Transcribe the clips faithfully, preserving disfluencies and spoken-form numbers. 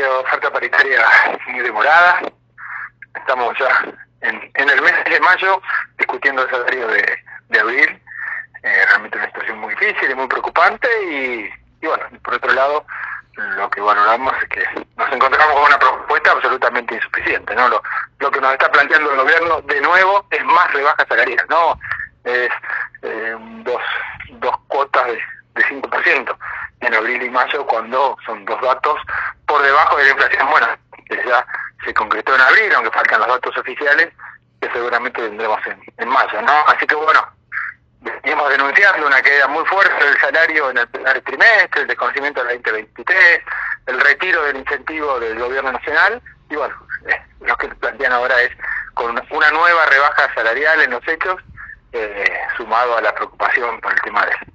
oferta paritaria muy demorada. Estamos ya en, en el mes de mayo discutiendo el salario de, de abril. Eh, realmente una situación muy difícil y muy preocupante y, y bueno, por otro lado, lo que valoramos es que nos encontramos con una propuesta absolutamente insuficiente, ¿no? Lo, lo que nos está planteando el gobierno de nuevo es más rebajas salariales, ¿no? Es eh, dos, dos cuotas de, de cinco por ciento en abril y mayo, cuando son dos datos por debajo de la inflación, bueno, que ya se concretó en abril, aunque faltan los datos oficiales, que seguramente tendremos en, en mayo, ¿no? Así que bueno, venimos denunciando una caída muy fuerte del salario en el primer trimestre, el desconocimiento del veinte veintitrés, el retiro del incentivo del gobierno nacional, y bueno, eh, lo que plantean ahora es con una, una nueva rebaja salarial en los hechos, eh, sumado a la preocupación por el tema del,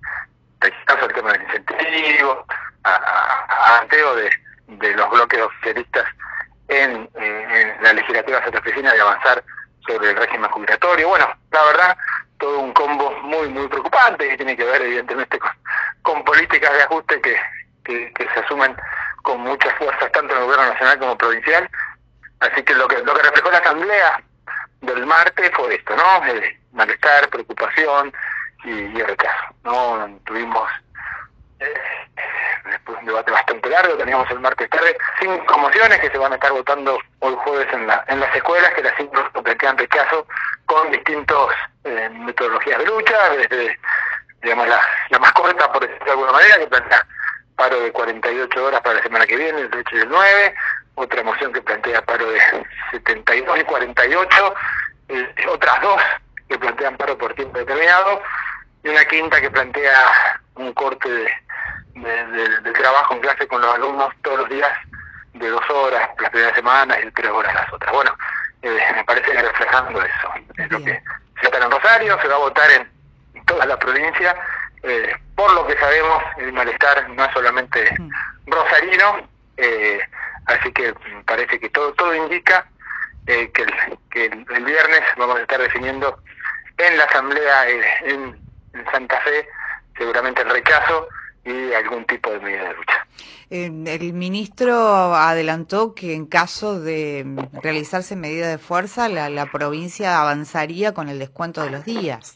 el tema del incentivo, a, a, a anteo de, de los bloques oficialistas en, eh, en la legislatura santafesina de avanzar sobre el régimen jubilatorio. Bueno, la verdad, todo un combo muy muy preocupante que tiene que ver evidentemente con, con políticas de ajuste que, que, que se asumen con muchas fuerzas tanto en el gobierno nacional como provincial. Así que lo que lo que reflejó la asamblea del martes fue esto, ¿no? Eh, malestar, preocupación y, y rechazo, ¿no? Tuvimos eh, después un debate bastante largo, teníamos el martes tarde cinco mociones que se van a estar votando hoy jueves en la en las escuelas, que las cinco plantean rechazo con distintos eh, metodologías de lucha, desde digamos la, la más corta, por decirlo de alguna manera, que plantea paro de cuarenta y ocho horas para la semana que viene, el ocho y el nueve, otra moción que plantea paro de setenta y dos y cuarenta y ocho, eh, otras dos que plantean paro por tiempo determinado, y una quinta que plantea un corte de, de, de, de trabajo en clase con los alumnos todos los días de dos horas las primeras semanas y tres horas las otras. Bueno, eh, me parece que reflejando eso, es lo que se está en Rosario, se va a votar en toda la provincia. Eh, por lo que sabemos, el malestar no es solamente rosarino, eh, así que me parece que todo todo indica eh, que, el, que el, el viernes vamos a estar definiendo en la asamblea eh, en, en Santa Fe seguramente el rechazo y algún tipo de medida de lucha. Eh, el ministro adelantó que en caso de realizarse medida de fuerza, la, la provincia avanzaría con el descuento de los días.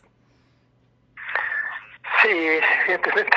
Sí, evidentemente,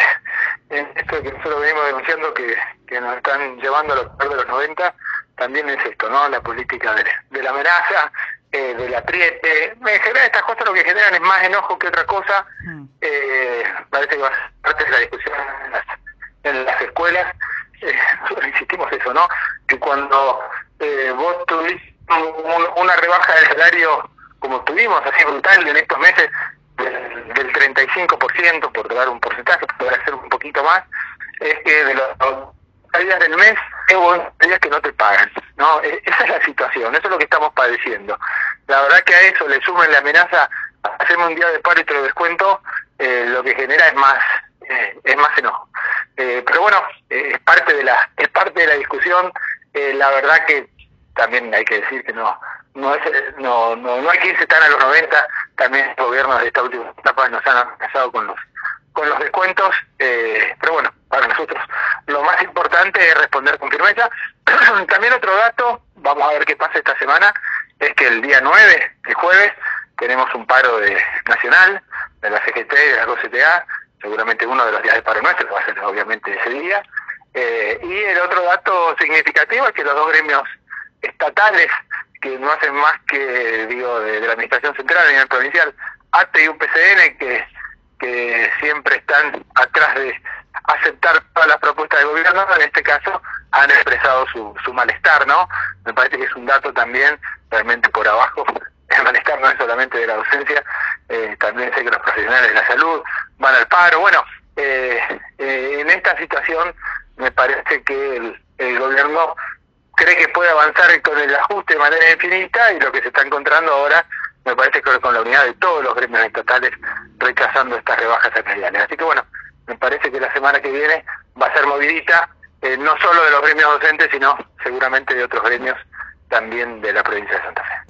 esto que nosotros venimos denunciando que, que nos están llevando a los de los noventa, también es esto, ¿no? La política de, de la amenaza, eh, del apriete. En general estas cosas lo que generan es más enojo que otra cosa. Mm. Eh, parece que va a ser parte de la discusión en las, en las escuelas. Eh, nosotros insistimos eso, ¿no? Que cuando eh, vos tuviste un, una rebaja del salario como tuvimos, así brutal en estos meses, del, del treinta y cinco por ciento, por dar un porcentaje, podrá ser un poquito más, es que de los días del mes hay días que no te pagan, ¿no? Esa es la situación, eso es lo que estamos padeciendo. La verdad que a eso le sumen la amenaza, hacemos un día de paro y te lo descuento, eh, lo que genera es más eh, es más enojo. Eh, pero bueno, eh, es parte de la es parte de la discusión. Eh, la verdad que también hay que decir que no no es no no no hay que irse tan a los noventa. También los gobiernos de esta última etapa nos han amenazado con los con los descuentos, eh, pero bueno, para nosotros lo más importante es responder con firmeza. También otro dato, vamos a ver qué pasa esta semana, es que el día nueve, el jueves, tenemos un paro de nacional de la C G T y de la C O C T A, seguramente uno de los días de paro nuestro, que va a ser obviamente ese día. Eh, y el otro dato significativo es que los dos gremios estatales, que no hacen más que, digo, de, de la Administración Central a nivel provincial, A T E y U P C N, que, que siempre están atrás de aceptar todas las propuestas del gobierno, en este caso han expresado su, su malestar, ¿no? Me parece que es un dato también realmente por abajo. El malestar no es solamente de la docencia, eh, también sé que los profesionales de la salud van al paro. Bueno, eh, eh, en esta situación me parece que el, el gobierno cree que puede avanzar con el ajuste de manera infinita y lo que se está encontrando ahora me parece que con la unidad de todos los gremios estatales rechazando estas rebajas salariales. Así que bueno, me parece que la semana que viene va a ser movidita, eh, no solo de los gremios docentes, sino seguramente de otros gremios también de la provincia de Santa Fe.